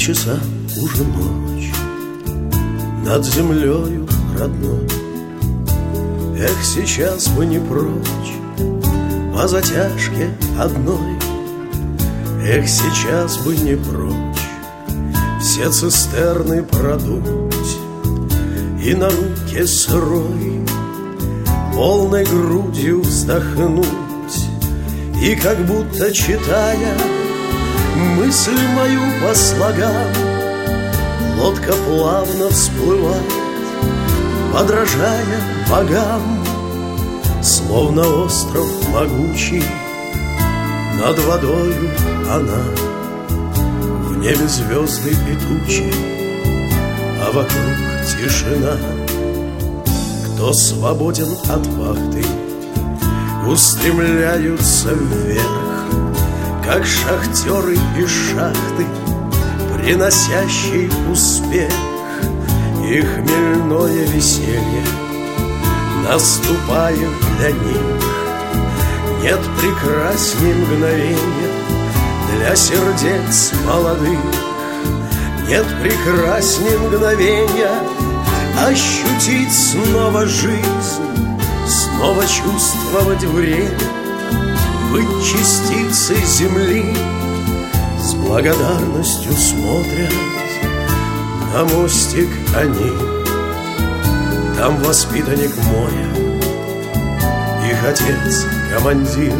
часам уже ночь над землею родной. Эх, сейчас бы не прочь по затяжке одной. Эх, сейчас бы не прочь все цистерны продуть и на руке сырой полной грудью вздохнуть. И как будто читая мысль мою по слогам, лодка плавно всплывает, подражая богам. Словно остров могучий над водою она, в небе звезды и тучи, а вокруг тишина. Кто свободен от вахты, устремляются вверх, как шахтеры из шахты, приносящий успех. И хмельное веселье наступает для них. Нет прекрасней мгновенья для сердец молодых. Нет прекрасней мгновенья ощутить снова жизнь, снова чувствовать время, быть частицей земли. С благодарностью смотрят на мостик они. Там воспитанник моря, их отец командир.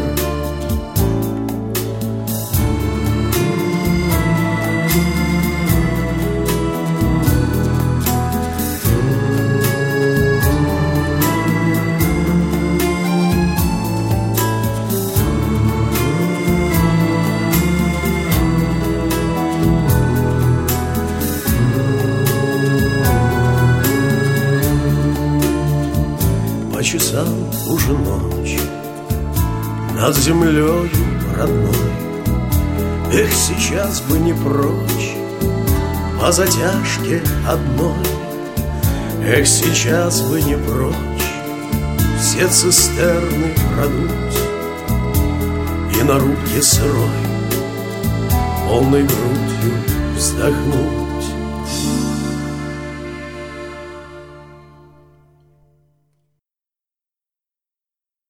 По часам уже ночь над землею родной. Эх, сейчас бы не прочь по затяжке одной. Эх, сейчас бы не прочь все цистерны продуть и на руке сырой полной грудью вздохнуть.